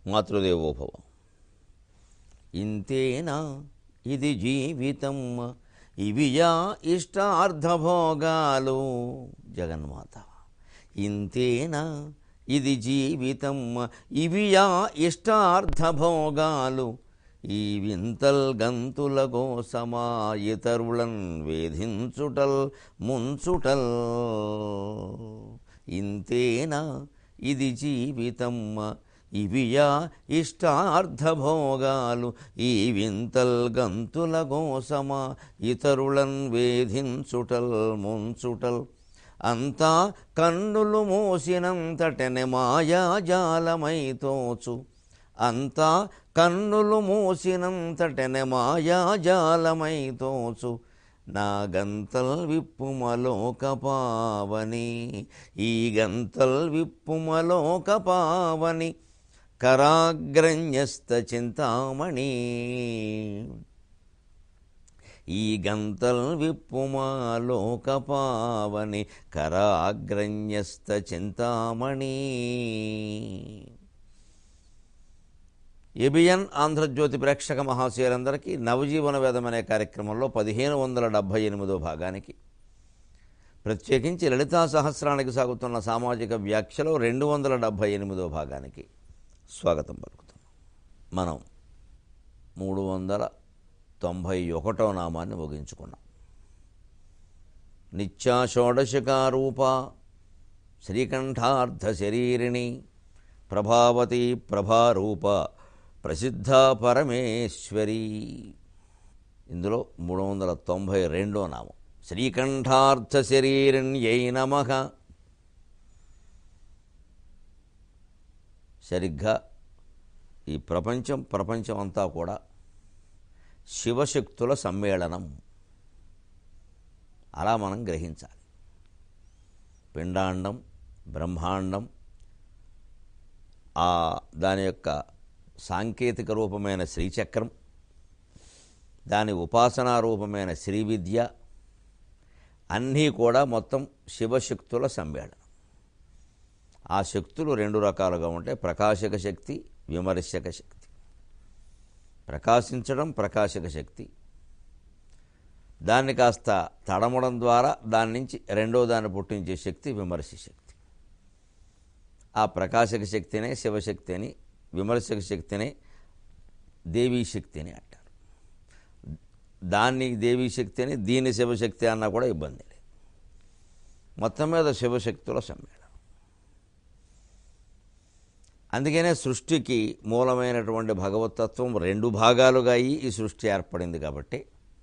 మాతృదేవోభవ. ఇంతేనా ఇది జీవితం, ఇవియా ఇష్టార్థభోగాలు. జగన్మాత. ఇంతేనా ఇది జీవితం, ఇవియా ఇష్టార్థభోగాలు. ఈ వింతల్ గంతుల కోసమా ఇతరులన్ వేధించుటల్ ముంచుటల్. ఇంతేనా ఇది జీవితం, ఇవియా ఇష్టార్థభోగాలు. ఈ వింతల్ గంతుల కోసమా ఇతరులన్ వేధించుటల్ ముంచుటల్. అంతా కన్నులు మూసినంతటెనె మాయాజాలమై తోచు. అంతా కన్నులు మూసినంతటెనె మాయాజాలమై తోచు. నా గంతల్ విప్పుమలోక పావని. ఈ గంతల్ విప్పుమలోక పావని. కరాగ్రన్యస్త చింతామణి. ఈ గంతల్ విప్పుమలోక పావని. కరాగ్రన్యస్త చింతామణి. ఏబిఎన్ ఆంధ్రజ్యోతి ప్రేక్షక మహాశయులందరికీ నవజీవన వేదం అనే కార్యక్రమంలో 1578వ భాగానికి, ప్రత్యేకించి లలితా సహస్రానికి సాగుతున్న సామాజిక వ్యాఖ్యలో 278వ భాగానికి స్వాగతం పలుకుతున్నాం. మనం 391వ నామాన్ని ముగించుకున్నాం. నిత్యా షోడశకారూప శ్రీకంఠార్థ శరీరిణి ప్రభావతి ప్రభారూప ప్రసిద్ధ పరమేశ్వరి. ఇందులో 392వ నామం శ్రీకంఠార్థ శరీరిణ్యై నమః. సరిగ్గా ఈ ప్రపంచం అంతా కూడా శివశక్తుల సమ్మేళనం అలా మనం గ్రహించాలి. పిండాండం, బ్రహ్మాండం, దాని యొక్క సాంకేతిక రూపమైన శ్రీచక్రం, దాని ఉపాసనా రూపమైన శ్రీ విద్య, అన్నీ కూడా మొత్తం శివశక్తుల సమ్మేళనం. ఆ శక్తులు 2 రకాలుగా ఉంటాయి: ప్రకాశక శక్తి, విమర్శక శక్తి. ప్రకాశించడం ప్రకాశక శక్తి, దాన్ని కాస్త తడమడం ద్వారా దాని నుంచి రెండో దాన్ని పుట్టించే శక్తి విమర్శ శక్తి. ఆ ప్రకాశక శక్తినే శివశక్తి అని, విమర్శక శక్తినే దేవీ శక్తి అని అంటారు. దాన్ని దేవీ శక్తి అని, దీన్ని శివశక్తి అన్నా కూడా ఇబ్బంది లేదు. మొత్తం మీద శివశక్తుల సమ్మేళనం. అందుకనే సృష్టికి మూలమైనటువంటి భగవతత్వం 2 భాగాలుగా ఈ సృష్టి ఏర్పడింది. కాబట్టి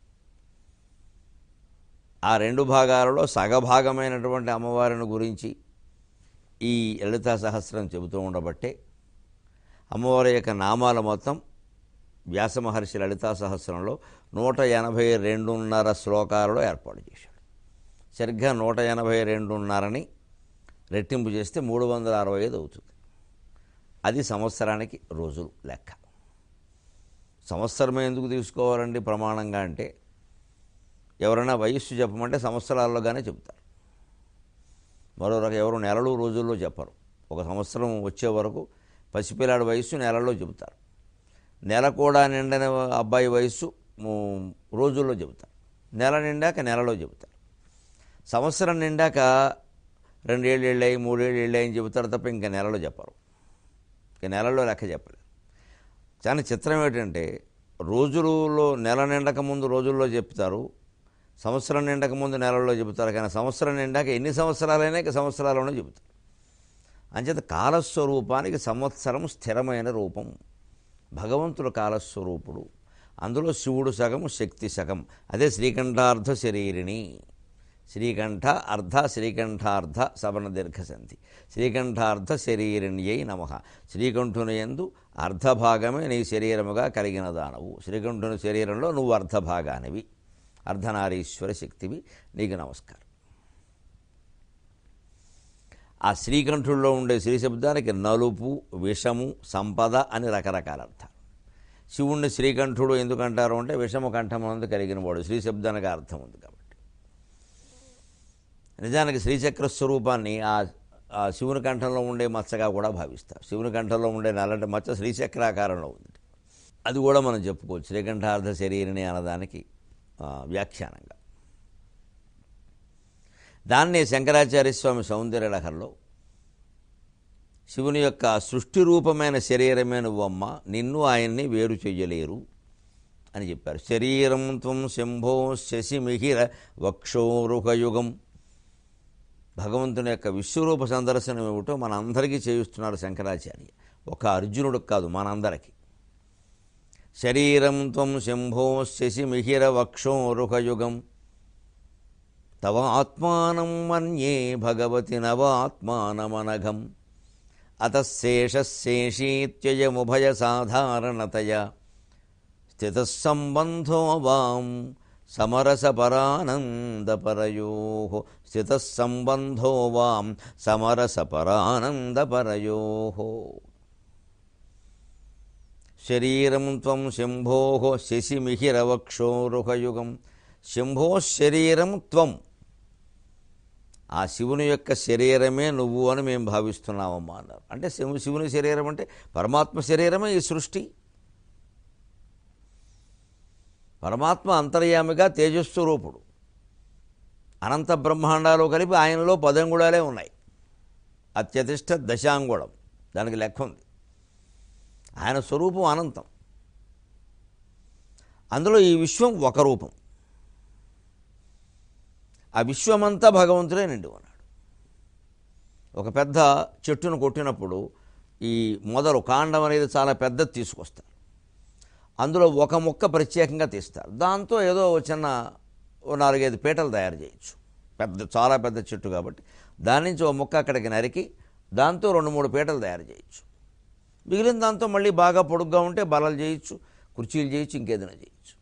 ఆ 2 భాగాలలో సగభాగమైనటువంటి అమ్మవారిని గురించి ఈ లలితా సహస్రం చెబుతూ ఉండబట్టే అమ్మవారి యొక్క నామాల మొత్తం వ్యాస మహర్షి లలితా సహస్రంలో 182.5 శ్లోకాలలో ఏర్పాటు చేశాడు. సరిగ్గా 182.5ని రెట్టింపు చేస్తే 365 అవుతుంది. అది సంవత్సరానికి రోజులు లెక్క. సంవత్సరమే ఎందుకు తీసుకోవాలండి ప్రమాణంగా అంటే, ఎవరైనా వయస్సు చెప్పమంటే సంవత్సరాల్లోగానే చెబుతారు. మరో రకం ఎవరు నెలలు రోజుల్లో చెప్పరు. ఒక సంవత్సరం వచ్చే వరకు పసిపిల్లాడి వయస్సు నెలల్లో చెబుతారు. నెల కూడా నిండని అబ్బాయి వయస్సు రోజుల్లో చెబుతారు. నెల నిండాక నెలలో చెబుతారు. సంవత్సరం నిండాక 2 ఏళ్ళు వెళ్ళాయి, 3 ఏళ్ళు వెళ్ళాయి అని చెబుతారు తప్ప ఇంకా నెలలో చెప్పరు. ఇక నెలలో లెక్క చెప్పలేరు. చాలా చిత్రం ఏంటంటే, రోజులలో నెల నిండక ముందు రోజుల్లో చెప్తారు, సంవత్సరం నిండక ముందు నెలల్లో చెబుతారు. కానీ సంవత్సరం నిండాక ఎన్ని సంవత్సరాలైనా ఇక సంవత్సరాల్లోనే చెబుతారు. అంచేత కాలస్వరూపానికి సంవత్సరం స్థిరమైన రూపం. భగవంతుడు కాలస్వరూపుడు. అందులో శివుడు సగం, శక్తి సగం. అదే శ్రీకంఠార్థ శరీరిణి. శ్రీకంఠ అర్ధ, శ్రీకంఠార్థ సవర్ణ దీర్ఘ సంధి. శ్రీకంఠార్థ శరీరిణ్యై నమః. శ్రీకంఠుని యందు అర్ధభాగమే నీ శరీరముగా కలిగిన దానవు. శ్రీకంఠుని శరీరంలో నువ్వు అర్ధభాగానివి, అర్ధనారీశ్వర శక్తివి. నీకు నమస్కారం. ఆ శ్రీకంఠుల్లో ఉండే శ్రీ శబ్దానికి నలుపు, విషము, సంపద అని రకరకాల అర్థాలు. శివుణ్ణి శ్రీకంఠుడు ఎందుకంటారు అంటే, విషము కంఠమునందు కలిగిన వాడు. శ్రీ శబ్దానికి అర్థం ఉంది కాబట్టి. నిజానికి శ్రీచక్ర స్వరూపాన్ని ఆ ఆ శివుని కంఠంలో ఉండే మచ్చగా కూడా భావిస్తారు. శివుని కంఠంలో ఉండే నల్లటి మచ్చ శ్రీచక్రాకారంలో ఉంది. అది కూడా మనం చెప్పుకోవచ్చు శ్రీకంఠార్ధ శరీరిణి అన్నదానికి వ్యాఖ్యానంగా. దాన్నే శంకరాచార్య స్వామి సౌందర్యలహరిలో శివుని యొక్క సృష్టి రూపమైన శరీరమే నువ్వమ్మ, నిన్ను ఆయన్ని వేరు చెయ్యలేరు అని చెప్పారు. శరీరం త్వం శంభో శశిమిహిర వక్షోరుహయుగం. భగవంతుని యొక్క విశ్వరూప సందర్శనం ఏమిటో మనందరికీ చేయిస్తున్నారు శంకరాచార్య. ఒక అర్జునుడికి కాదు, మనందరికీ. శరీరం త్వం శంభో శశిమిహిర వక్షోరుహయుగం తవ ఆత్మానం మన్యే భగవతి నవ ఆత్మానమనఘం అతశేషశేషీత్యయముభయ సాధారణతయా స్థితః సంబంధో వాం సమరసపరానందపరయోః స్థితః సంబంధో వాం సమరసపరానందపరయోః. శరీరం త్వం శంభోః శశిమిహిరవక్షోరుహయుగం. శంభో శరీరం త్వం, ఆ శివుని యొక్క శరీరమే నువ్వు అని మేము భావిస్తున్నామమ్మా అన్నారు. అంటే శివుని శరీరం అంటే పరమాత్మ శరీరమే ఈ సృష్టి. పరమాత్మ అంతర్యామిగా తేజస్వరూపుడు. అనంత బ్రహ్మాండాలు కలిపి ఆయనలో 10 అంగుళాలే ఉన్నాయి. అత్యతిష్ట దశాంగుళం, దానికి లెక్క ఉంది. ఆయన స్వరూపం అనంతం. అందులో ఈ విశ్వం ఒక రూపం. ఆ విశ్వమంతా భగవంతుడే నిండి ఉన్నాడు. ఒక పెద్ద చెట్టును కొట్టినప్పుడు ఈ మొదలు కాండం అనేది చాలా పెద్దది తీసుకొస్తారు. అందులో ఒక ముక్క ప్రత్యేకంగా తీస్తారు. దాంతో ఏదో చిన్న 4-5 పీటలు తయారు చేయొచ్చు. చాలా పెద్ద చెట్టు కాబట్టి దాని నుంచి ఒక ముక్క అక్కడికి నరికి దాంతో 2-3 పీటలు తయారు చేయొచ్చు. మిగిలిన దాంతో మళ్ళీ బాగా పొడుగ్గా ఉంటే బలలు చేయొచ్చు, కుర్చీలు చేయొచ్చు, ఇంకేదైనా చేయొచ్చు.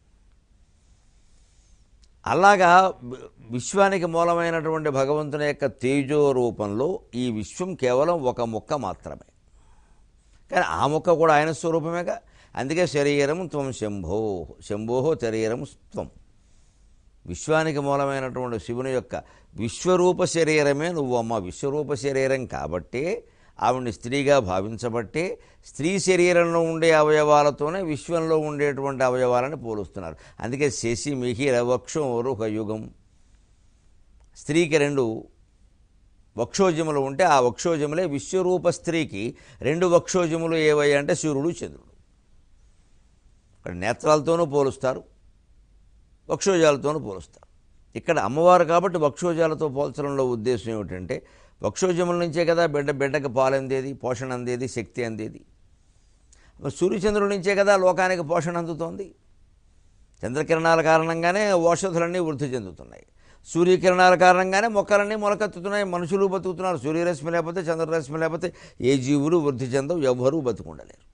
అలాగా విశ్వానికి మూలమైనటువంటి భగవంతుని యొక్క తేజో రూపంలో ఈ విశ్వం కేవలం ఒక ముక్క మాత్రమే. కానీ ఆ ముక్క కూడా ఆయన స్వరూపమేగా. అందుకే శరీరం త్వం శంభో, శంభోహో శరీరం త్వం. విశ్వానికి మూలమైనటువంటి శివుని యొక్క విశ్వరూప శరీరమే నువ్వు అమ్మ. విశ్వరూప శరీరం కాబట్టే ఆవిడ్ని స్త్రీగా భావించబట్టే స్త్రీ శరీరంలో ఉండే అవయవాలతోనే విశ్వంలో ఉండేటువంటి అవయవాలని పోలుస్తున్నారు. అందుకే శశి మిహిర వక్షోరుహయుగం. స్త్రీకి 2 వక్షోజములు ఉంటే ఆ వక్షోజములే విశ్వరూప స్త్రీకి 2 వక్షోజములు ఏవయ్యా అంటే సూర్యుడు చంద్రుడు. ఇక్కడ నేత్రాలతోనూ పోలుస్తారు, వక్షోజాలతోనూ పోలుస్తారు. ఇక్కడ అమ్మవారు కాబట్టి వక్షోజాలతో పోల్చడంలో ఉద్దేశం ఏమిటంటే వక్షోజముల నుంచే కదా బిడ్డకి పాలు అందేది, పోషణ అందేది, శక్తి అందేది. సూర్యచంద్రుడి నుంచే కదా లోకానికి పోషణ అందుతోంది. చంద్రకిరణాల కారణంగానే ఔషధులన్నీ వృద్ధి చెందుతున్నాయి. సూర్యకిరణాల కారణంగానే మొక్కలన్నీ మొలకెత్తుతున్నాయి, మనుషులు బతుకుతున్నారు. సూర్యరశ్మి లేకపోతే, చంద్రరశ్మి లేకపోతే ఏ జీవులు వృద్ధి చెందవు, ఎవ్వరూ బతుకుండలేరు.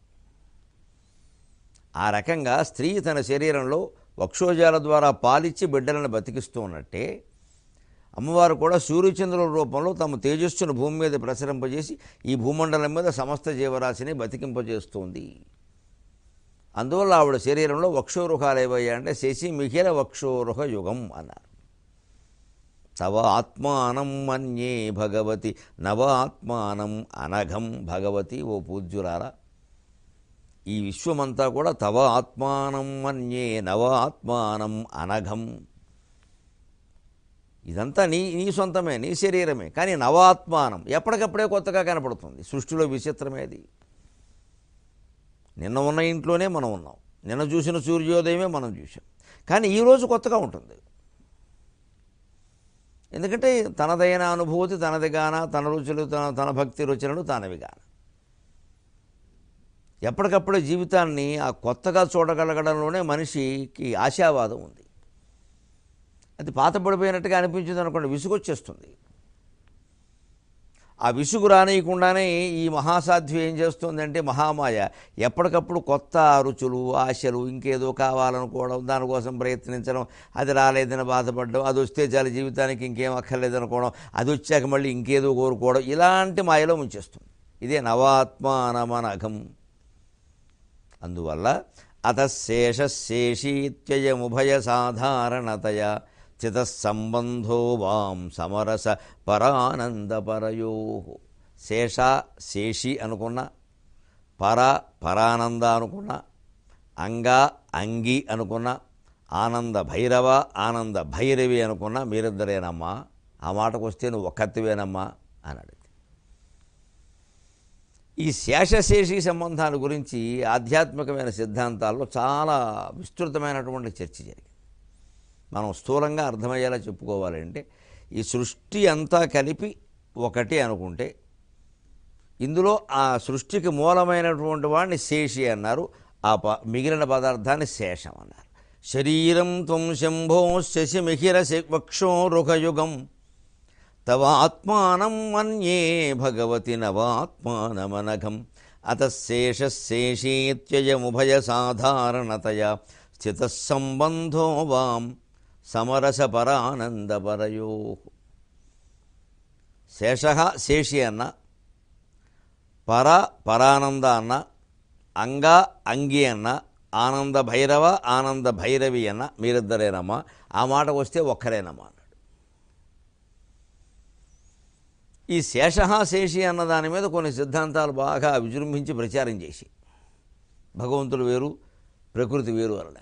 ఆ రకంగా స్త్రీ తన శరీరంలో వక్షోజాల ద్వారా పాలిచ్చి బిడ్డలను బతికిస్తూ ఉన్నట్టే అమ్మవారు కూడా సూర్యచంద్రుల రూపంలో తమ తేజస్సును భూమి మీద ప్రసరింపజేసి ఈ భూమండలం మీద సమస్త జీవరాశిని బతికింపజేస్తుంది. అందువల్ల ఆవిడ శరీరంలో వక్షోరుహాలు ఏవయ్యా అంటే శశి మిహిర వక్షోరుహ యుగం అన్నారు. తవ ఆత్మానం మన్యే భగవతి నవ ఆత్మానం అనఘం. భగవతి ఓ పూజ్యులారా, ఈ విశ్వమంతా కూడా తవ ఆత్మానం మన్యే నవ ఆత్మానం అనఘం. ఇదంతా నీ సొంతమే, నీ శరీరమే. కానీ నవాత్మానం ఎప్పటికప్పుడే కొత్తగా కనపడుతుంది. సృష్టిలో విచిత్రమేది. నిన్న ఉన్న ఇంట్లోనే మనం ఉన్నాం, నిన్న చూసిన సూర్యోదయమే మనం చూసాం. కానీ ఈరోజు కొత్తగా ఉంటుంది. ఎందుకంటే తనదైన అనుభూతి తనదిగాన, తన రుచులు తన భక్తి రుచులను తానవిగాన. ఎప్పటికప్పుడే జీవితాన్ని ఆ కొత్తగా చూడగలగడంలోనే మనిషికి ఆశావాదం ఉంది. అది పాతపడిపోయినట్టుగా అనిపించింది అనుకోండి, విసుగొచ్చేస్తుంది. ఆ విసుగు రానియకుండానే ఈ మహాసాధ్వి ఏం చేస్తుందంటే మహామాయ ఎప్పటికప్పుడు కొత్త రుచులు, ఆశలు, ఇంకేదో కావాలనుకోవడం, దానికోసం ప్రయత్నించడం, అది రాలేదని బాధపడడం, అది వస్తే చాలు జీవితానికి ఇంకేం అక్కర్లేదనుకోవడం, అది వచ్చాక మళ్ళీ ఇంకేదో కోరుకోవడం, ఇలాంటి మాయలో ముంచేస్తుంది. ఇదే నవాత్మానమనఘం. అందువల్ల అతశేషశేషీత్యయముభయ సాధారణతయా స్థితః సంబంధో వాం సమరస పరానందపరయోః. శేష శేషి అనుకున్నా, పర పరానంద అనుకున్నా, అంగ అంగి అనుకున్నా, ఆనంద భైరవ ఆనంద భైరవి అనుకున్నా మీరిద్దరేనమ్మా, ఆ మాటకు వస్తే నువ్వు ఒక్కత్తివేనమ్మా అని అడిగింది. ఈ శేషశేషి సంబంధాల గురించి ఆధ్యాత్మికమైన సిద్ధాంతాల్లో చాలా విస్తృతమైనటువంటి చర్చ జరిగింది. మనం స్థూలంగా అర్థమయ్యేలా చెప్పుకోవాలంటే ఈ సృష్టి అంతా కలిపి ఒకటి అనుకుంటే ఇందులో ఆ సృష్టికి మూలమైనటువంటి వాడిని శేషి అన్నారు, ఆ మిగిలిన పదార్థాన్ని శేషం అన్నారు. శరీరం త్వం శంభో శశిమిహిర వక్షో రుఖయుగం తవ ఆత్మానం మన్యే భగవతి నవాత్మానమనఘం అతశేషశేషీత్యయముభయ సాధారణతయా స్థిత సంబంధో వాం సమరసపరానందపరయో. శేష శేషి అన్న, పర పరానంద అన్న, అంగ అంగి అన్న, ఆనంద భైరవ ఆనంద భైరవి అన్న మీరిద్దరేనమ్మా, ఆ మాటకు వస్తే ఒక్కరేనమ్మా అన్నాడు. ఈ శేష శేషి అన్న దాని మీద కొన్ని సిద్ధాంతాలు బాగా విజృంభించి ప్రచారం చేసి భగవంతుడు వేరు ప్రకృతి వేరు అనడానికి.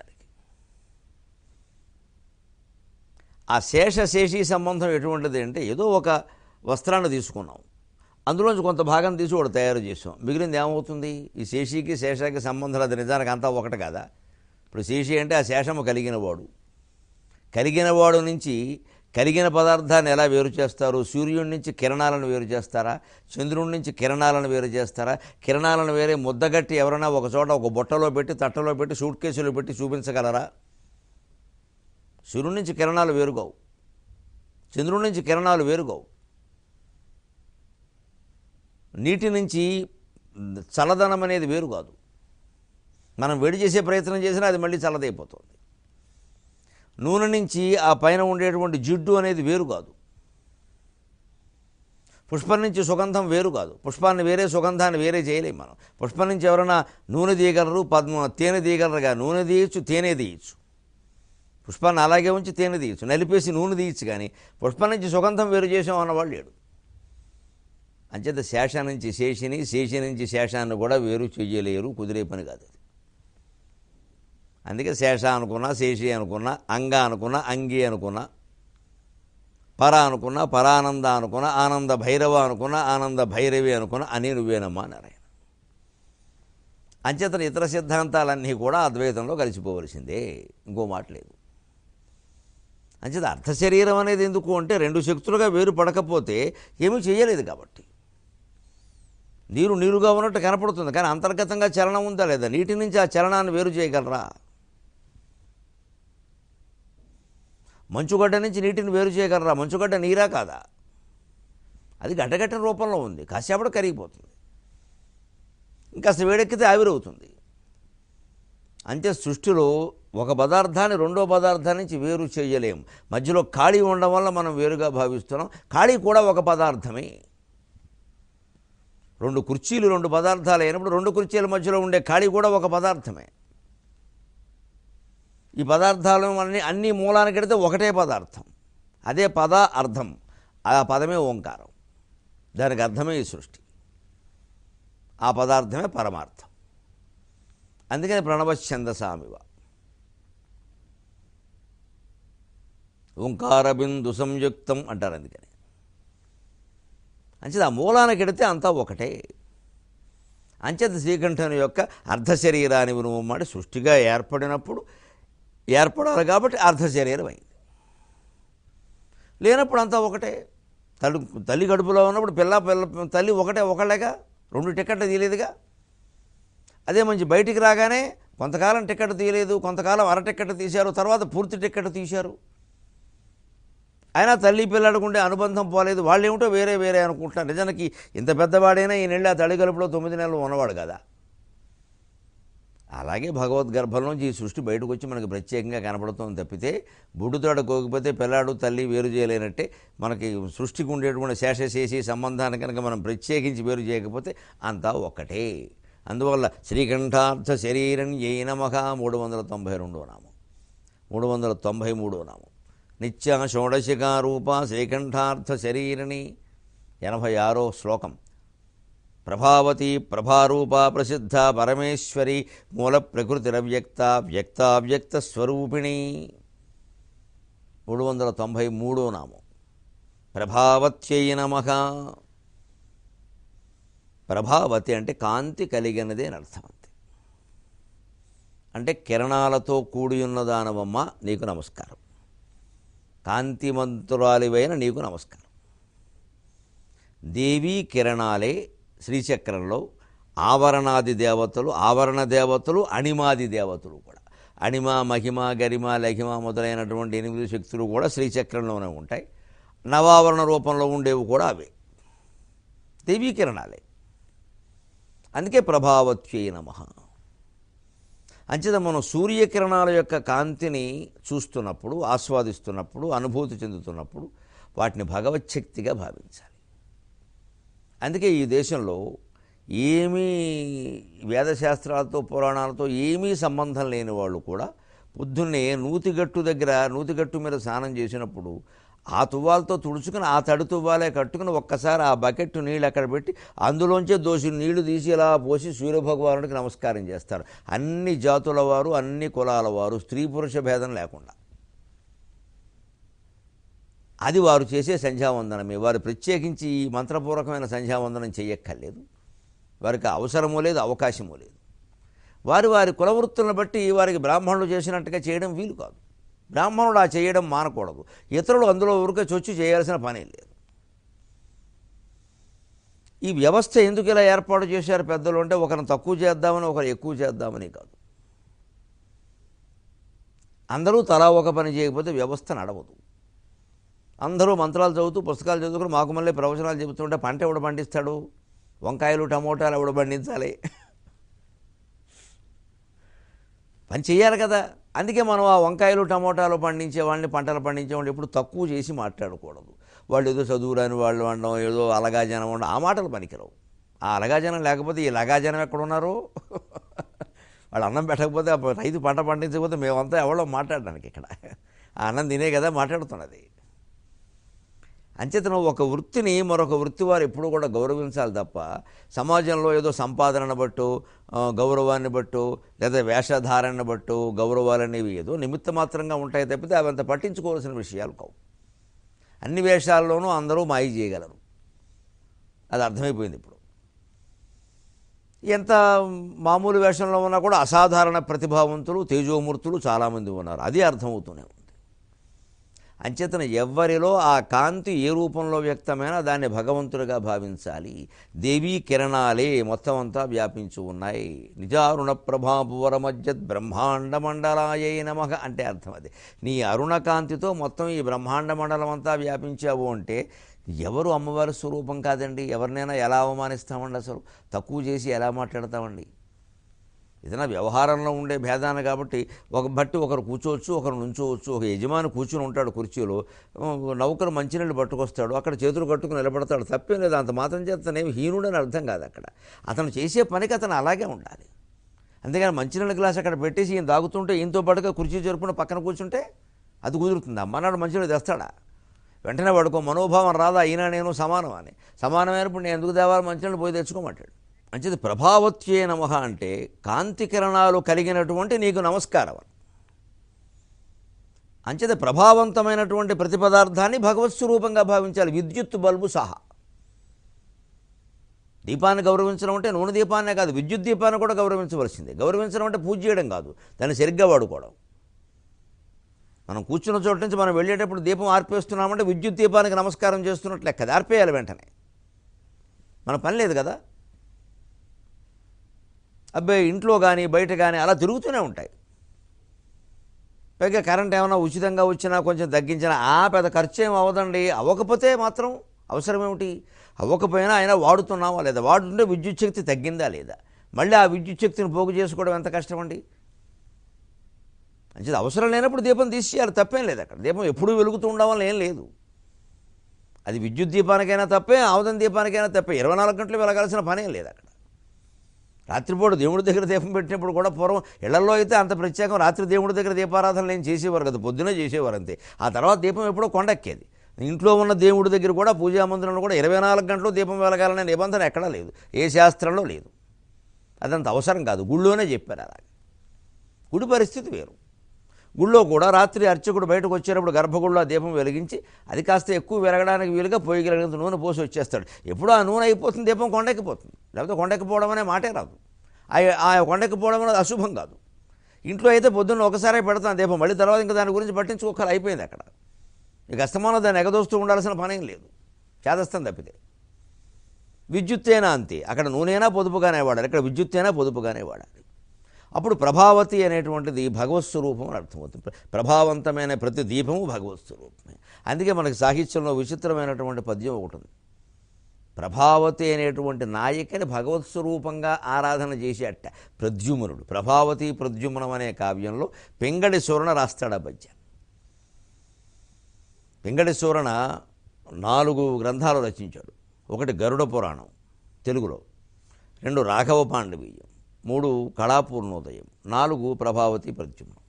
ఆ శేషశేషి సంబంధం ఎటువంటిది అంటే, ఏదో ఒక వస్త్రాన్ని తీసుకున్నాం, అందులోంచి కొంత భాగం తీసి ఒకటి తయారు చేసాం, మిగిలింది ఏమవుతుంది? ఈ శేషికి శేషానికి సంబంధం అది నిజానికి అంతా ఒకటి కదా. ఇప్పుడు శేషి అంటే ఆ శేషము కలిగినవాడు నుంచి కలిగిన పదార్థాన్ని ఎలా వేరు చేస్తారు? సూర్యుడి నుంచి కిరణాలను వేరు చేస్తారా? చంద్రుడి నుంచి కిరణాలను వేరు చేస్తారా? కిరణాలను వేరే ముద్దగట్టి ఎవరైనా ఒక చోట ఒక బుట్టలో పెట్టి తట్టలో పెట్టి సూట్ కేసులో పెట్టి చూపించగలరా? సూర్యుడి నుంచి కిరణాలు వేరుగావు, చంద్రుడి నుంచి కిరణాలు వేరుగావు. నీటి నుంచి చల్లదనం అనేది వేరు కాదు. మనం వేడి చేసే ప్రయత్నం చేసినా అది మళ్ళీ చల్లదైపోతుంది. నూనె నుంచి ఆ పైన ఉండేటువంటి జిడ్డు అనేది వేరు కాదు. పుష్పం నుంచి సుగంధం వేరు కాదు. పుష్పాన్ని వేరే సుగంధాన్ని వేరే చేయలేము మనం. పుష్పం నుంచి ఎవరైనా నూనె తీయగలరు, తేనె తీయగలరుగా. నూనె తీయచ్చు, తేనె తీయచ్చు. పుష్పాన్ని అలాగే ఉంచి తేనె తీయచ్చు, నలిపేసి నూనె తీయచ్చు. కానీ పుష్పం నుంచి సుగంధం వేరు చేసాం అన్నవాళ్ళు లేడు. అంచేత శేష నుంచి శేషిని, శేషి నుంచి శేషాన్ని కూడా వేరు చేయలేరు, కుదిరే పని కాదు అది. అందుకే శేష అనుకున్నా, శేషి అనుకున్నా, అంగ అనుకున్నా, అంగి అనుకున్నా, పర అనుకున్నా, పరానంద అనుకున్నా, ఆనంద భైరవ అనుకున్నా, ఆనంద భైరవి అనుకున్నా అని నువ్వేనమ్మా నారాయణ. అంచేతన ఇతర సిద్ధాంతాలన్నీ కూడా అద్వైతంలో కలిసిపోవలసిందే, ఇంకో మాట లేదు. అంచేత అర్ధశరీరం అనేది ఎందుకు అంటే, రెండు శక్తులుగా వేరు పడకపోతే ఏమీ చేయలేదు కాబట్టి. నీరు నీరుగా ఉన్నట్టు కనపడుతుంది, కానీ అంతర్గతంగా చలనం ఉందా లేదా? నీటి నుంచి ఆ చలనాన్ని వేరు చేయగలరా? మంచుగడ్డ నుంచి నీటిని వేరు చేయగలరా? మంచుగడ్డ నీరా కాదా? అది గడ్డగట్టిన రూపంలో ఉంది, కాసేపటి కరిగిపోతుంది, ఇంకాస్త వేడెక్కితే ఆవిరవుతుంది. అంతే సృష్టిలో ఒక పదార్థాన్ని రెండో పదార్థాన్ని నుంచి వేరు చేయలేము. మధ్యలో ఖాళీ ఉండడం వల్ల మనం వేరుగా భావిస్తున్నాం. ఖాళీ కూడా ఒక పదార్థమే. రెండు కుర్చీలు రెండు పదార్థాలు అయినప్పుడు రెండు కుర్చీల మధ్యలో ఉండే ఖాళీ కూడా ఒక పదార్థమే. ఈ పదార్థాలు అన్ని మూలానికి ఎడితే ఒకటే పదార్థం, అదే పద అర్థం. ఆ పదమే ఓంకారం, దానికి అర్థమే ఈ సృష్టి, ఆ పదార్థమే పరమార్థం. అందుకని ప్రణవఛందసామివ ఓంకార బిందు సంయుక్తం అంటారు. అందుకని అంచేత ఆ మూలానికి ఎడితే అంతా ఒకటే. అంచేత శ్రీకంఠుని యొక్క అర్ధశరీరాన్ని వినుమడి సృష్టిగా ఏర్పడాలి కాబట్టి అర్ధశరీరం అయింది. లేనప్పుడు అంతా ఒకటే. తల్లి కడుపులో ఉన్నప్పుడు తల్లి ఒకళ్ళేగా, రెండు టికెట్లు తీయలేదుగా. అదే మంచి బయటికి రాగానే కొంతకాలం టికెట్ తీయలేదు, కొంతకాలం అర టికెట్ తీశారు, తర్వాత పూర్తి టికెట్ తీశారు. అయినా తల్లి పిల్లలకు ఉండే అనుబంధం పోలేదు. వాళ్ళు ఏమిటో వేరే వేరే అనుకుంటున్నారు. నిజానికి ఇంత పెద్దవాడైనా ఈ నెల ఆ తల్లి కడుపులో 9 నెలలు ఉన్నవాడు కదా. అలాగే భగవద్గర్భంలోంచి ఈ సృష్టి బయటకు వచ్చి మనకి ప్రత్యేకంగా కనపడుతుంది తప్పితే, బుడ్డుతోడ కోకపోతే పిల్లాడు తల్లి వేరు చేయలేనట్టే మనకి సృష్టికి ఉండేటువంటి శేషశేషి సంబంధాన్ని కనుక మనం ప్రత్యేకించి వేరు చేయకపోతే అంతా ఒక్కటే. అందువల్ల శ్రీకంఠార్థ శరీరం ఏ నమః 392 నామం, 393 నామం. నిత్య షోడశికారూప శ్రీకంఠార్థ శరీరిణి 86వ శ్లోకం. ప్రభావతి ప్రభారూప ప్రసిద్ధ పరమేశ్వరి మూల ప్రకృతిరవ్యక్త వ్యక్తావ్యక్త స్వరూపిణి 393 నామం. ప్రభావత్యై నమః. ప్రభావతి అంటే కాంతి కలిగినదే అని అర్థం. అంతే. అంటే కిరణాలతో కూడి ఉన్నదానవమ్మ నీకు నమస్కారం, కాంతిమంతురాలివైన నీకు నమస్కారం. దేవీ కిరణాలే శ్రీచక్రంలో ఆవరణాది దేవతలు, ఆవరణ దేవతలు, అణిమాది దేవతలు కూడా. అణిమ, మహిమ, గరిమ, లహిమ మొదలైనటువంటి 8 శక్తులు కూడా శ్రీచక్రంలోనే ఉంటాయి. నవావరణ రూపంలో ఉండేవి కూడా అవే దేవీ కిరణాలే. అందుకే ప్రభావత్యై నమః. అంచేత మనం సూర్యకిరణాల యొక్క కాంతిని చూస్తున్నప్పుడు, ఆస్వాదిస్తున్నప్పుడు, అనుభూతి చెందుతున్నప్పుడు వాటిని భగవచ్చక్తిగా భావించాలి. అందుకే ఈ దేశంలో ఏమీ వేదశాస్త్రాలతో పురాణాలతో ఏమీ సంబంధం లేని వాళ్ళు కూడా పొద్దున్నే నూతిగట్టు మీద స్నానం చేసినప్పుడు ఆ తువ్వాలతో తుడుచుకుని, ఆ తడి తువ్వాలే కట్టుకుని ఒక్కసారి ఆ బకెట్ నీళ్ళు అక్కడ పెట్టి అందులోంచే దోసి నీళ్లు తీసి ఇలా పోసి సూర్యభగవానుడికి నమస్కారం చేస్తారు. అన్ని జాతుల వారు, అన్ని కులాల వారు, స్త్రీ పురుష భేదం లేకుండా. అది వారు చేసే సంధ్యావందనమే. వారు ప్రత్యేకించి ఈ మంత్రపూర్వకమైన సంధ్యావందనం చేయక్కర్లేదు. వారికి అవసరమూ లేదు, అవకాశమూ లేదు. వారి కులవృత్తులను బట్టి వారికి బ్రాహ్మణులు చేసినట్టుగా చేయడం వీలు కాదు. బ్రాహ్మణుడు ఆ చేయడం మానకూడదు. ఇతరులు అందులో ఊరికే చొచ్చి చేయాల్సిన పని లేదు. ఈ వ్యవస్థ ఎందుకు ఇలా ఏర్పాటు చేశారు పెద్దలు అంటే, ఒకరిని తక్కువ చేద్దామని, ఒకరు ఎక్కువ చేద్దామని కాదు. అందరూ తలా ఒక పని చేయకపోతే వ్యవస్థ నడవదు. అందరూ మంత్రాలు చదువుతూ, పుస్తకాలు చదువుకుని మాకు మళ్ళీ ప్రవచనాలు చెబుతుంటే పంట ఎవడు పండిస్తాడు? వంకాయలు, టమోటాలు ఎవడు పండించాలి? పని చేయాలి కదా. అందుకే మనం ఆ వంకాయలు, టమోటాలు పండించేవాళ్ళని, పంటలు పండించేవాళ్ళని ఎప్పుడు తక్కువ చేసి మాట్లాడకూడదు. వాళ్ళు ఏదో చదువురాని వాళ్ళు అనడం, ఏదో అలగాజనం అనడం, ఆ మాటలు పనికిరావు. ఆ అలగాజనం లేకపోతే ఈ లగాజనం ఎక్కడున్నారు? వాళ్ళు అన్నం పెట్టకపోతే, రైతు పంట పండించకపోతే మేమంతా ఎవరో మాట్లాడడానికి ఇక్కడ ఆ అన్నం తినే కదా మాట్లాడుతున్నది. అంచేతను ఒక వృత్తిని మరొక వృత్తి వారు ఎప్పుడూ కూడా గౌరవించాలి తప్ప, సమాజంలో ఏదో సంపాదనను బట్టు, గౌరవాన్ని బట్టు, లేదా వేషధారణను బట్టు గౌరవాలనేవి ఏదో నిమిత్త మాత్రంగా ఉంటాయి తప్పితే అవి అంత పట్టించుకోవాల్సిన విషయాలు కావు. అన్ని వేషాల్లోనూ అందరూ మాయ చేయగలరు. అది అర్థమైపోయింది. ఇప్పుడు ఎంత మామూలు వేషంలో ఉన్నా కూడా అసాధారణ ప్రతిభావంతులు, తేజోమూర్తులు చాలామంది ఉన్నారు. అది అర్థమవుతూనే ఉంది. అంచేతన ఎవ్వరిలో ఆ కాంతి ఏ రూపంలో వ్యక్తమైనా దాన్ని భగవంతుడిగా భావించాలి. దేవీ కిరణాలే మొత్తం అంతా వ్యాపించి ఉన్నాయి. నిజారుణ ప్రభాపువరమజ్జత్ బ్రహ్మాండ మండలాయై నమః అంటే అర్థం అది. నీ అరుణకాంతితో మొత్తం ఈ బ్రహ్మాండ మండలం అంతా వ్యాపించావు అంటే ఎవరు అమ్మవారి స్వరూపం కాదండి? ఎవరినైనా ఎలా అవమానిస్తామండి? అసలు తక్కువ చేసి ఎలా మాట్లాడతామండి? ఏదైనా వ్యవహారంలో ఉండే భేదాన్ని కాబట్టి ఒకరు కూర్చోవచ్చు, ఒకరు నుంచోవచ్చు. ఒక యజమాని కూర్చుని ఉంటాడు కుర్చీలో, నౌకరు మంచినీళ్ళు పట్టుకొస్తాడు, అక్కడ చేతులు కట్టుకుని నిలబడతాడు. తప్పేం లేదు. అంత మాత్రం చేతనేమి హీనుడని అర్థం కాదు. అక్కడ అతను చేసే పనికి అతను అలాగే ఉండాలి. అంతేగాని మంచినీళ్ళ గ్లాస్ అక్కడ పెట్టేసి ఈయన తాగుతుంటే ఈయనతో పాటుగా కుర్చీ జరుపున పక్కన కూర్చుంటే అది కుదురుతుంది? అమ్మనాడు మంచినీళ్ళు తెస్తాడా? వెంటనే పడుకో మనోభావం రాదా? అయినా నేను సమానం అని. సమానమైనప్పుడు నేను ఎందుకు దేవాలి? మంచినీళ్ళు పోయి తెచ్చుకోమంటాడు. అంచేది ప్రభావత్యే నమః అంటే కాంతి కిరణాలు కలిగినటువంటి నీకు నమస్కారం. అంచేది ప్రభావవంతమైనటువంటి ప్రతి పదార్థాన్ని భగవత్ స్వరూపంగా భావించాలి. విద్యుత్ బల్బు సహా. దీపాన్ని గౌరవించడం అంటే నూనె దీపాన్నే కాదు, విద్యుత్ దీపాన్ని కూడా గౌరవించవలసిందే. గౌరవించడం అంటే పూజ చేయడం కాదు, దాన్ని సరిగ్గా వాడుకోవడం. మనం కూర్చున్న చోట నుంచి మనం వెళ్ళేటప్పుడు దీపం ఆర్పేస్తున్నామంటే విద్యుత్ దీపానికి నమస్కారం చేస్తున్నట్లు లెక్క. అది ఆర్పేయాలి వెంటనే. మన పని లేదు కదా. అబ్బాయి ఇంట్లో కానీ బయట కానీ అలా తిరుగుతూనే ఉంటాయి. పైగా కరెంట్ ఏమైనా ఉచితంగా వచ్చినా కొంచెం తగ్గించినా పెద్ద ఖర్చు ఏమి అవ్వదండి. అవ్వకపోతే మాత్రం అవసరం ఏమిటి? అవ్వకపోయినా అయినా వాడుతున్నామా లేదా? వాడుతుంటే విద్యుత్ శక్తి తగ్గిందా లేదా? మళ్ళీ ఆ విద్యుత్ శక్తిని పోగు చేసుకోవడం ఎంత కష్టం అండి. మంచిది. అవసరం లేనప్పుడు దీపం తీసేయాలి, తప్పేం లేదు. అక్కడ దీపం ఎప్పుడూ వెలుగుతూ ఉండడం ఏం లేదు. అది విద్యుత్ దీపానికైనా తప్పే, ఆముదం దీపానికైనా తప్పే. 24 గంటలు వెలగాల్సిన పనేం లేదు అక్కడ. రాత్రిపూట దేవుడి దగ్గర దీపం పెట్టినప్పుడు కూడా పూర్వం ఇళ్లలో అయితే అంత ప్రత్యేకం రాత్రి దేవుడి దగ్గర దీపారాధనలు ఏం చేసేవారు కదా, పొద్దునే చేసేవారు అంతే. ఆ తర్వాత దీపం ఎప్పుడో కొండెక్కేది. ఇంట్లో ఉన్న దేవుడి దగ్గర కూడా పూజా మందిరంలో కూడా 24 గంటలు దీపం వెలగాలనే నిబంధన ఎక్కడా లేదు, ఏ శాస్త్రంలో లేదు. అదంత అవసరం కాదు, గుళ్ళోనే చెప్పారు. అలాగే గుడి పరిస్థితి వేరు. గుళ్ళో కూడా రాత్రి అర్చకుడు బయటకు వచ్చేటప్పుడు గర్భగుడిలో దీపం వెలిగించి అది కాస్త ఎక్కువ వెలగడానికి వీలుగా పోయగలిగినంత నూనె పోసి వచ్చేస్తాడు. ఎప్పుడూ ఆ నూనె అయిపోతుంది, దీపం కొండెక్కిపోతుంది. లేకపోతే కొండెక్కిపోవడం అనే మాటే రాదు. ఆ కొండెక్కిపోవడం అనేది అశుభం కాదు. ఇంట్లో అయితే పొద్దున్న ఒకసారి పెడతాను దీపం, మళ్ళీ తర్వాత ఇంకా దాని గురించి పట్టించుకోకలు అయిపోయింది అక్కడ. ఇక అస్తమానం దాన్ని ఎగదోస్తూ ఉండాల్సిన పనేం లేదు, చేదస్తం తప్పితే. విద్యుత్తేనా అంతే, అక్కడ నూనెనా పొదుపుగానే వాడాలి, ఇక్కడ విద్యుత్తేనా పొదుపుగానే వాడాలి. అప్పుడు ప్రభావతి అనేటువంటిది భగవత్ స్వరూపం అని అర్థమవుతుంది. ప్రభావవంతమైన ప్రతి దీపము భగవత్ స్వరూపమే. అందుకే మనకి సాహిత్యంలో విచిత్రమైనటువంటి పద్యం ఒకటి ఉంది. ప్రభావతి అనేటువంటి నాయికని భగవత్ స్వరూపంగా ఆరాధన చేసేట ప్రద్యుమ్నుడు. ప్రభావతి ప్రద్యుమ్నం అనే కావ్యంలో పింగళి సూరణ రాస్తాడు ఆ పద్యం. పింగళి సూరణ 4 గ్రంథాలు రచించాడు. 1 గరుడ పురాణం తెలుగులో, 2 రాఘవ పాండవీయం, 3 కళాపూర్ణోదయం, 4 ప్రభావతి ప్రద్యుమ్నం.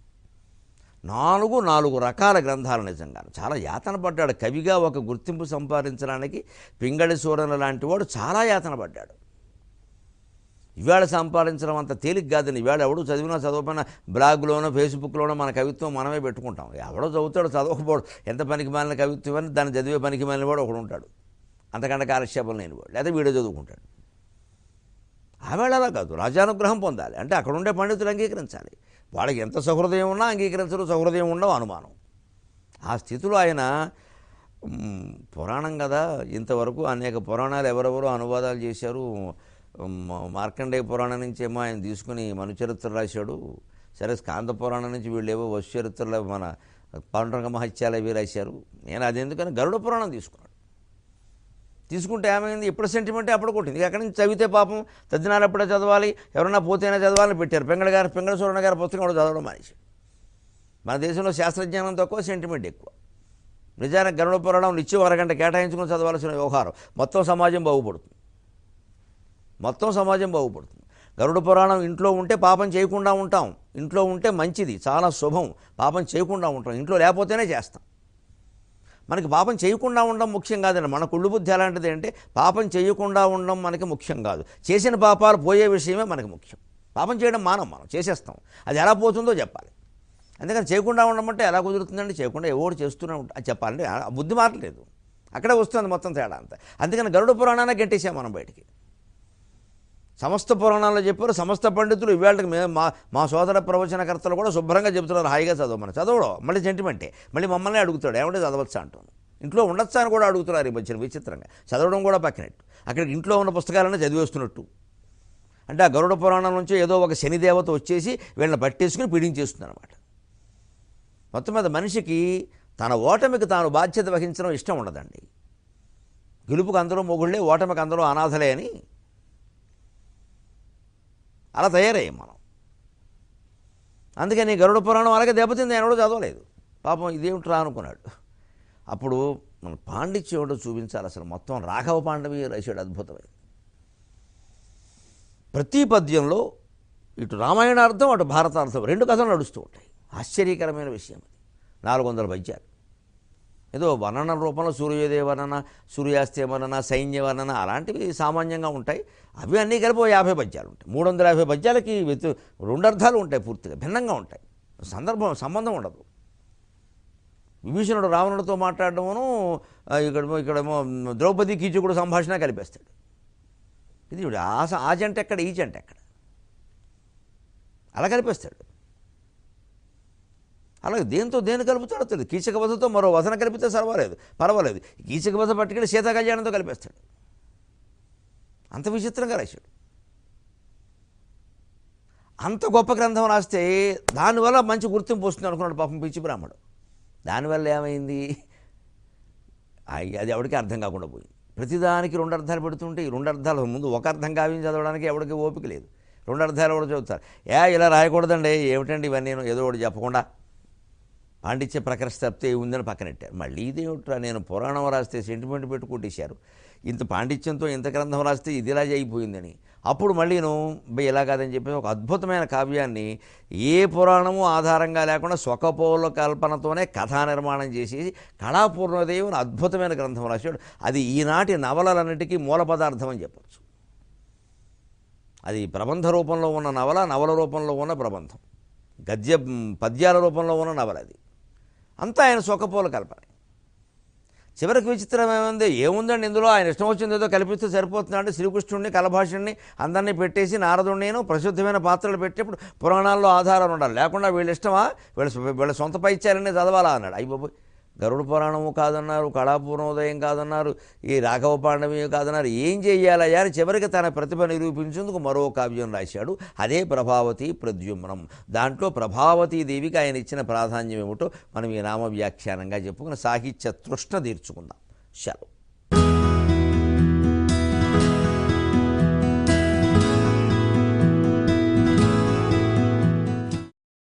4 రకాల గ్రంథాలు. నిజంగా చాలా యాతన పడ్డాడు కవిగా. ఒక గుర్తింపు సంపాదించడానికి పింగళి సూరణ లాంటి వాడు చాలా యాతన పడ్డాడు. ఇవాళ సంపాదించడం అంత తేలిక కాదని. ఇవాళ ఎవడు చదివినా చదవకపోయినా బ్లాగ్లోనో ఫేస్బుక్లోనో మన కవిత్వం మనమే పెట్టుకుంటాం. ఎవడో చదువుతాడు, చదవకపోడు. ఎంత పనికి మాలిన కవిత్వం అని దాన్ని చదివే పనికి మాలిన వాడు ఒకడు ఉంటాడు, అంతకంటే కాలక్షేపం లేని వాడు, లేదా వీడియో చదువుకుంటాడు. ఆవేళ అలా కాదు, రాజానుగ్రహం పొందాలి అంటే అక్కడ ఉండే పండితులు అంగీకరించాలి. వాళ్ళకి ఎంత సహృదయం ఉన్నా అంగీకరించరు, సహృదయం ఉండవు, అనుమానం. ఆ స్థితిలో ఆయన పురాణం కదా, ఇంతవరకు అనేక పురాణాలు ఎవరెవరో అనువాదాలు చేశారు. మార్కండేయ పురాణం నుంచి ఏమో ఆయన తీసుకుని మనుచరిత్ర రాశాడు. సరే, స్కాంద పురాణం నుంచి వీళ్ళేవో వశుచరిత్రలో మన పాండురంగ మహత్యాలు అవి రాశారు. నేను అది ఎందుకని గరుడ పురాణం తీసుకుంటే ఏమైంది, ఇప్పుడు సెంటిమెంటే అప్పుడు కొట్టింది. అక్కడి నుంచి చదివితే పాపం తద్దినాలు అప్పుడే చదవాలి, ఎవరన్నా పోతేనే చదవాలని పెట్టారు. పింగళ సూరణ గారి పుస్తకం కూడా చదవడం మనిషి. మన దేశంలో శాస్త్రజ్ఞానం తక్కువ, సెంటిమెంట్ ఎక్కువ. నిజానికి గరుడ పురాణం నిత్యం 1 గంట కేటాయించుకుని చదవాల్సిన వ్యవహారం. మొత్తం సమాజం బాగుపడుతుంది. గరుడ పురాణం ఇంట్లో ఉంటే పాపం చేయకుండా ఉంటాం. ఇంట్లో ఉంటే మంచిది, చాలా శుభం. పాపం చేయకుండా ఉంటాం, ఇంట్లో లేకపోతేనే చేస్తాం. మనకి పాపం చేయకుండా ఉండడం ముఖ్యం కాదండి. మన కుళ్ళు బుద్ధి ఎలాంటిది అంటే పాపం చేయకుండా ఉండడం మనకి ముఖ్యం కాదు, చేసిన పాపాలు పోయే విషయమే మనకి ముఖ్యం. పాపం చేయడం మనం చేసేస్తాం. అది ఎలా పోతుందో చెప్పాలి. అందుకని చేయకుండా ఉండమంటే ఎలా కుదురుతుందండి? చేయకుండా ఎవరు చేస్తూనే ఉంటాం అది చెప్పాలంటే బుద్ధి మారలేదు. అక్కడే వస్తుంది మొత్తం తేడా అంతా. అందుకని గరుడ పురాణాన్ని గెట్టేసాం మనం బయటికి. సమస్త పురాణాల్లో చెప్పారు, సమస్త పండితులు. ఇవాళకి మా సోదర ప్రవచనకర్తలు కూడా శుభ్రంగా చెబుతున్నారు, హాయిగా చదవమని. చదవడం మళ్ళీ సెంటిమెంటే, మళ్ళీ మమ్మల్ని అడుగుతాడు ఏమంటే చదవచ్చా అంటాను. ఇంట్లో ఉండొచ్చా అని కూడా అడుగుతున్నారు ఈ మధ్యన విచిత్రంగా. చదవడం కూడా పక్కనట్టు, అక్కడ ఇంట్లో ఉన్న పుస్తకాలన్నీ చదివేస్తున్నట్టు. అంటే ఆ గరుడ పురాణం నుంచి ఏదో ఒక శనిదేవత వచ్చేసి వీళ్ళని పట్టేసుకుని పీడించేస్తుంది అనమాట. మొత్తం మీద మనిషికి తన ఓటమికి తాను బాధ్యత వహించడం ఇష్టం ఉండదండి. గెలుపుకు అందరూ మొగుళ్ళే, ఓటమికి అందరూ అనాథలే అని అలా తయారయ్యాం మనం. అందుకని గరుడ పురాణం అలాగే దెబ్బతింది. ఆయన కూడా చదవలేదు పాపం, ఇదేమిట్రా అనుకున్నాడు. అప్పుడు మన పాండిత్యం ఏమిటో చూపించాలి. అసలు మొత్తం రాఘవ పాండవి రాశాడు అద్భుతమైంది. ప్రతి పద్యంలో ఇటు రామాయణార్థం అటు భారతార్థం 2 కథలు నడుస్తూ ఉంటాయి. ఆశ్చర్యకరమైన విషయం అది. 400 పద్యాలు. ఏదో వర్ణన రూపంలో సూర్యోదయ వర్ణన, సూర్యాస్తయ వర్ణన, సైన్య వర్ణన అలాంటివి సామాన్యంగా ఉంటాయి. అవి అన్నీ కలిపి 50 పద్యాలు ఉంటాయి. 350 పద్యాలకి 2 అర్థాలు ఉంటాయి, పూర్తిగా భిన్నంగా ఉంటాయి. సంబంధం ఉండదు. విభీషణుడు రావణుడితో మాట్లాడడమును, ఇక్కడేమో ద్రౌపది కీచకుడు సంభాషణ కలిపేస్తాడు. ఇది ఆ జంట ఎక్కడ, ఈ జంట ఎక్కడ, అలా కలిపేస్తాడు. అలాగే దేని కలుపుతాడో తెలియదు. కీచక వధతో మరో వధన కలిపితే పర్వాలేదు. కీచక వధ పట్టుకెళ్ళి సీతా కళ్యాణంతో కలిపేస్తాడు. అంత విచిత్రంగా రాశాడు. అంత గొప్ప గ్రంథం రాస్తే దానివల్ల మంచి గుర్తింపు వస్తుంది అనుకున్నాడు పాపం పిచ్చి బ్రాహ్మడు. దానివల్ల ఏమైంది, అది ఎవరికి అర్థం కాకుండా పోయింది. ప్రతిదానికి 2 అర్థాలు పెడుతుంటే ఈ 2 అర్థాలు ముందు ఒక అర్థం కావ్యం చదవడానికి ఎవరికి ఓపిక లేదు. 2 అర్థాలు కూడా చదువుతారు. ఇలా రాయకూడదండి, ఏమిటండి ఇవన్నీ ఏదో ఒకటి చెప్పకుండా పాండిత్య ప్రకర్ష తప్పితే ఉందని పక్కనెట్టారు. మళ్ళీ ఇదేమిట్రా, నేను పురాణం రాస్తే సెంటిమెంట్ పెట్టుకుంటేశారు, ఇంత పాండిత్యంతో ఇంత గ్రంథం రాస్తే ఇదిలా అయిపోయిందని అప్పుడు మళ్ళీను ఇలా కాదని చెప్పేసి ఒక అద్భుతమైన కావ్యాన్ని ఏ పురాణము ఆధారంగా లేకుండా స్వకపోల కల్పనతోనే కథా నిర్మాణం చేసి కళాపూర్ణదేవుని అద్భుతమైన గ్రంథం రాశాడు. అది ఈనాటి నవలలన్నిటికీ మూల పదార్థం అని చెప్పచ్చు. అది ప్రబంధ రూపంలో ఉన్న నవల, నవల రూపంలో ఉన్న ప్రబంధం, పద్యాల రూపంలో ఉన్న నవల. అది అంతా ఆయన స్వకపోల కల్పన. చివరికి విచిత్రం ఏముందండి ఇందులో, ఆయన ఇష్టం వచ్చింది ఏదో కల్పిస్తే సరిపోతుందంటే శ్రీకృష్ణుడిని కలభాషుడిని అందరినీ పెట్టేసి నారదుడిని ప్రసిద్ధమైన పాత్రలు పెట్టేప్పుడు పురాణాల్లో ఆధారాలు ఉండాలి, లేకుండా వీళ్ళ ఇష్టమా, వీళ్ళ సొంత పైత్యాలనే చదవాలా అన్నాడు. అయ్యబాబు, గరుడ పురాణము కాదన్నారు, కళాపూర్ణోదయం కాదన్నారు, ఈ రాఘవ పాండవి కాదన్నారు, ఏం చెయ్యాలయ్యా అని చివరికి తన ప్రతిభ నిరూపించేందుకు మరో కావ్యం రాశాడు. అదే ప్రభావతి ప్రద్యుమ్నం. దాంట్లో ప్రభావతీ దేవికి ఆయన ఇచ్చిన ప్రాధాన్యం ఏమిటో మనం ఈ నామ వ్యాఖ్యానంగా చెప్పుకుని సాహిత్య తృష్ణ తీర్చుకుందాం. సెలవు.